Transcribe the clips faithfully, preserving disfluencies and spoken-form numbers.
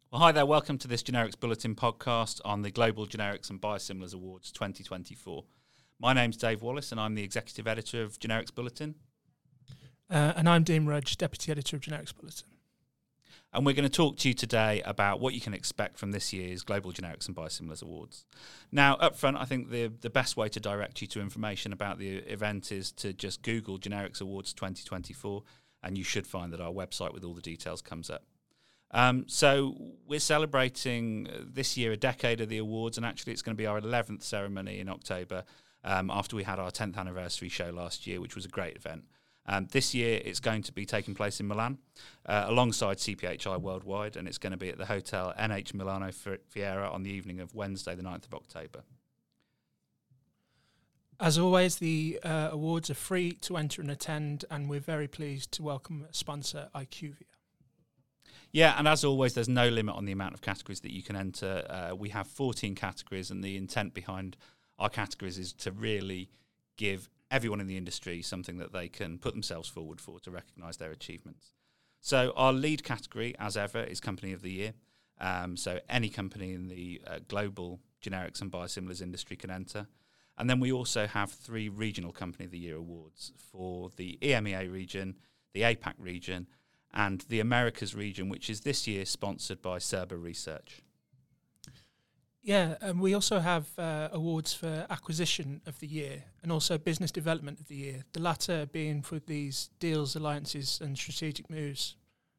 Well, hi there. Welcome to this Generics Bulletin podcast on the Global Generics and Biosimilars Awards twenty twenty-four. My name's Dave Wallace and I'm the Executive Editor of Generics Bulletin. Uh, and I'm Dean Rudge, Deputy Editor of Generics Bulletin. And we're going to talk to you today about what you can expect from this year's Global Generics and Biosimilars Awards. Now, up front, I think the the best way to direct you to information about the event is to just Google Generics Awards twenty twenty-four, and you should find that our website with all the details comes up. Um, so we're celebrating this year a decade of the awards, and actually it's going to be our eleventh ceremony in October um, after we had our tenth anniversary show last year, which was a great event. Um, this year it's going to be taking place in Milan uh, alongside C P H I Worldwide, and it's going to be at the Hotel N H Milano Fiera on the evening of Wednesday the ninth of October. As always, the uh, awards are free to enter and attend, and we're very pleased to welcome sponsor IQVIA. Yeah, and as always, there's no limit on the amount of categories that you can enter. Uh, we have fourteen categories, and the intent behind our categories is to really give everyone in the industry something that they can put themselves forward for to recognise their achievements. So our lead category, as ever, is Company of the Year. Um, so any company in the uh, global generics and biosimilars industry can enter. And then we also have three Regional Company of the Year awards for the E M E A region, the APAC region, and the Americas region, which is this year sponsored by Cerba Research. Yeah, and we also have uh, awards for Acquisition of the Year and also Business Development of the Year, the latter being for these deals, alliances and strategic moves.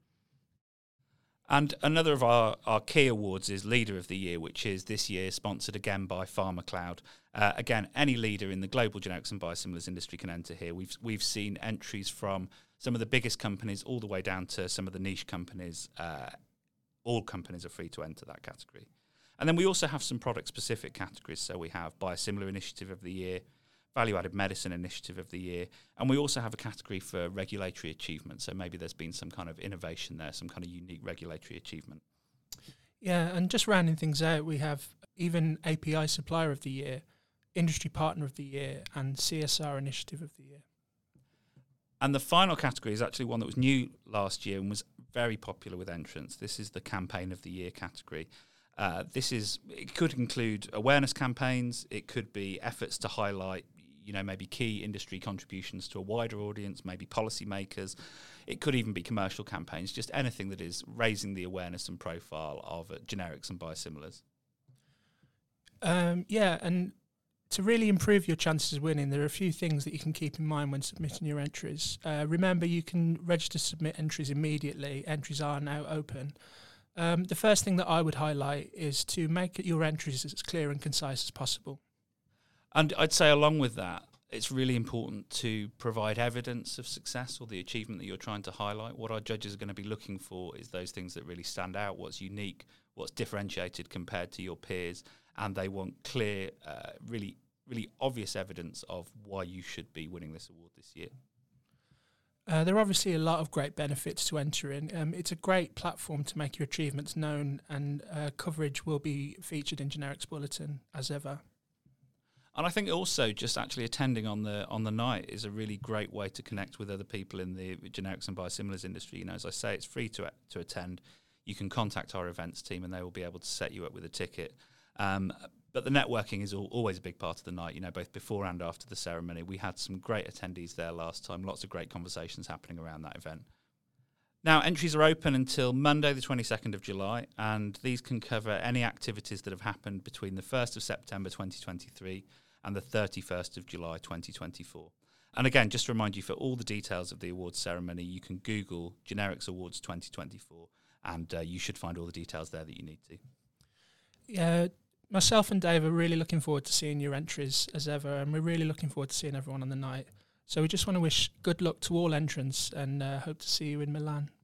And another of our, our key awards is Leader of the Year, which is this year sponsored again by PharmaCloud. Uh, again, any leader in the global generics and biosimilars industry can enter here. We've we've seen entries from some of the biggest companies all the way down to some of the niche companies. Uh, all companies are free to enter that category. And then we also have some product-specific categories. So we have Biosimilar Initiative of the Year, Value-Added Medicine Initiative of the Year, and we also have a category for regulatory achievement. So maybe there's been some kind of innovation there, some kind of unique regulatory achievement. Yeah, and just rounding things out, we have even A P I Supplier of the Year, Industry Partner of the Year, and C S R Initiative of the Year. And the final category is actually one that was new last year and was very popular with entrants. This is the Campaign of the Year category. Uh, this is it could include awareness campaigns. It could be efforts to highlight, you know, maybe key industry contributions to a wider audience, maybe policymakers. It could even be commercial campaigns, just anything that is raising the awareness and profile of uh, generics and biosimilars. Um, yeah, and to really improve your chances of winning, there are a few things that you can keep in mind when submitting your entries. Uh, remember, you can register to submit entries immediately. Entries are now open. Um, the first thing that I would highlight is to make your entries as clear and concise as possible. And I'd say along with that, it's really important to provide evidence of success or the achievement that you're trying to highlight. What our judges are going to be looking for is those things that really stand out, what's unique, what's differentiated compared to your peers, and they want clear, uh, really, really obvious evidence of why you should be winning this award this year. Uh, there are obviously a lot of great benefits to entering. Um, it's a great platform to make your achievements known, and uh, coverage will be featured in Generics Bulletin as ever. And I think also just actually attending on the on the night is a really great way to connect with other people in the generics and biosimilars industry. You know, as I say, it's free to to attend. You can contact our events team, and they will be able to set you up with a ticket. Um, But the networking is al- always a big part of the night, you know, both before and after the ceremony. We had some great attendees there last time, lots of great conversations happening around that event. Now, entries are open until Monday, the twenty-second of July, and these can cover any activities that have happened between the first of September twenty twenty-three and the thirty-first of July twenty twenty-four. And again, just to remind you, for all the details of the awards ceremony, you can Google Generics Awards twenty twenty-four, and uh, you should find all the details there that you need to. Yeah. Myself and Dave are really looking forward to seeing your entries as ever, and we're really looking forward to seeing everyone on the night. So we just want to wish good luck to all entrants and uh, hope to see you in Milan.